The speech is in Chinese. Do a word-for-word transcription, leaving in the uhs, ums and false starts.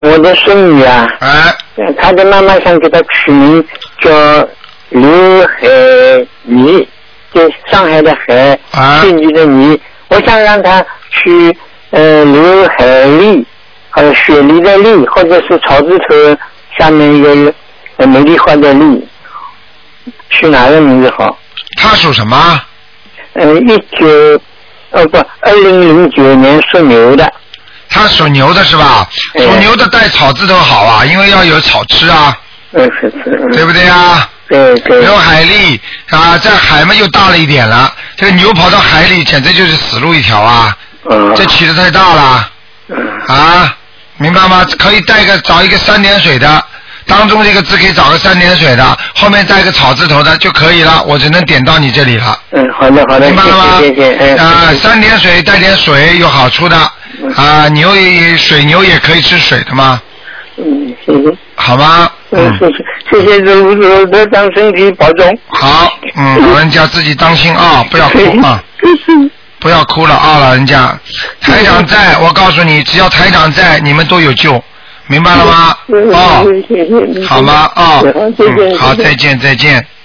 我的孙女啊， 哎， 她的妈妈想给她取名叫刘海妮，就上海的海，去你的你。我想让她取呃刘海丽，还有雪梨的丽，或者是草字头下面一个呃美丽花的丽，取哪个名字好？ 她属什么？ 呃，一九呃不，二零零九年属牛的。 他属牛的是吧？ 嗯、 属牛的带草字头好啊，因为要有草吃啊。 嗯，是是。 对不对啊？ 对对。 刘海丽啊，在海嘛又大了一点了，这个牛跑到海里简直就是死路一条啊！ 嗯。 这起得太大了。 嗯。 啊，明白吗？可以带个找一个三点水的，当中这个字可以找个三点水的，后面带个草字头的就可以了。我只能点到你这里了。 嗯，好的好的， 明白了吗？ 谢谢谢谢。 啊，三点水带点水有好处的。啊，牛也水牛也可以吃水的吗？ 嗯，谢谢。 好吗？ 嗯，谢谢谢谢卢卢队长身体保重。 好，嗯，老人家自己当心啊，不要哭啊，不要哭了啊，老人家。台长在，我告诉你，只要台长在，你们都有救，明白了吗？哦，好吗？哦，嗯，好，再见再见。